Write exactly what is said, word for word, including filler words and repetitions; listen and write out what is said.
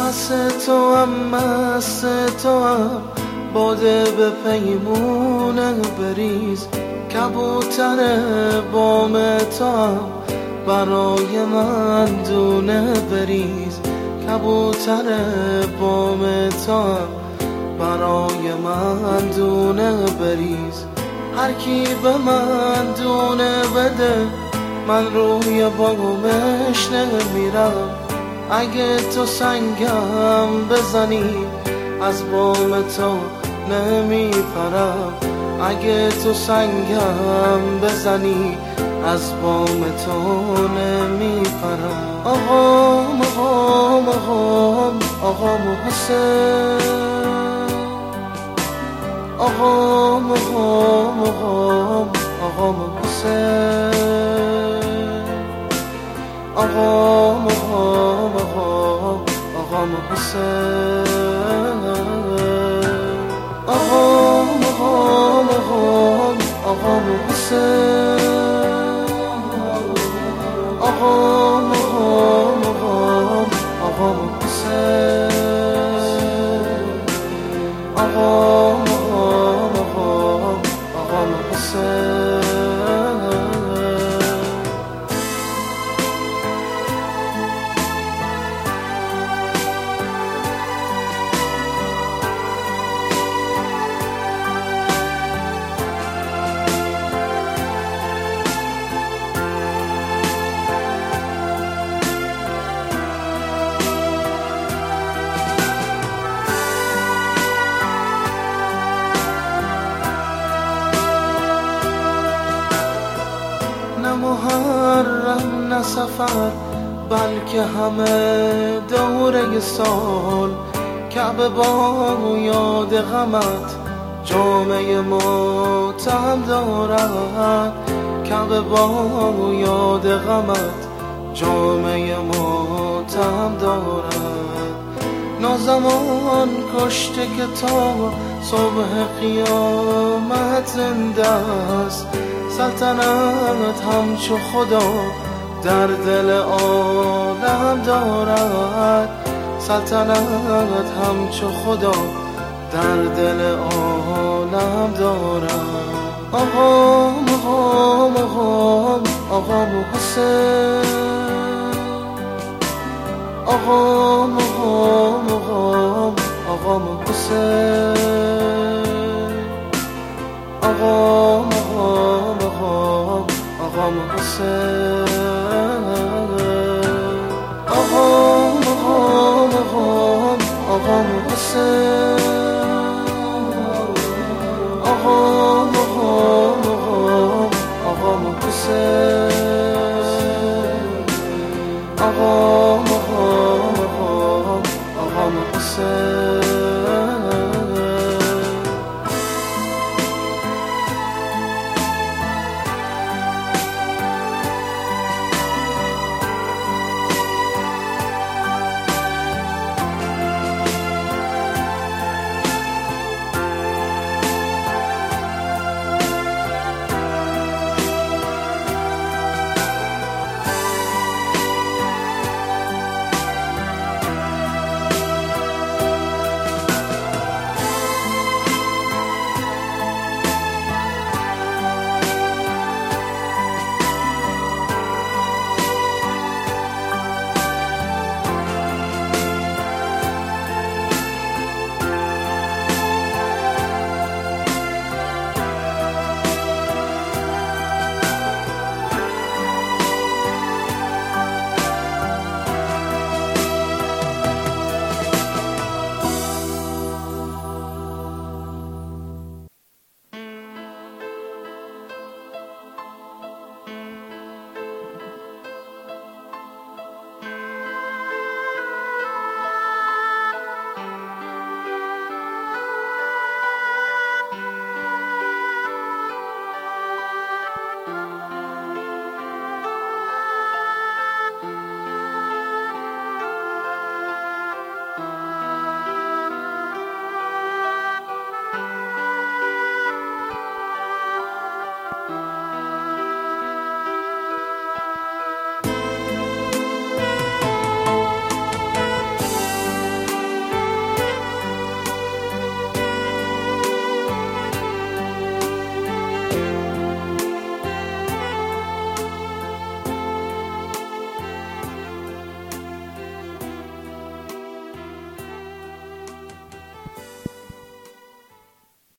مست تو هم مست تو هم باده به پیمونه بریز، کبوتر بام تو هم برای من دونه بریز، کبوتر بام تو هم برای من دونه بریز. هر کی به من دونه بده من روی بامش نمیرم، اگه تو سنگم بزنی از بام تو نمیپرم، اگه تو سنگم بزنی از بام تو نمیپرم. آقام آقام آقام آقام حسین، آقام آقام آقام آقام حسین، آقام آقام آقام آقام حسین، آقام آقام آقام آقام حسین، آقام آقام آقام آقام حسین، آقام آقام آقام آقام حسین. نه محرم نه سفر بلکه همه دوره سال، کعبه با یاد غمت جامعه ماتم دارد، کعبه با یاد غمت جامعه ماتم دارد. نازمان کشته که تا صبح قیامت زنده است، سلطنت همچو خدا در دل عالم دارد، سلطنت همچو خدا در دل عالم دارد. آقام آقام آقام آقام حسین، آقام آقام آقام آقام حسین، آقام آقام آقام آقام حسین، آقام آقام آقام آقام حسین، آقام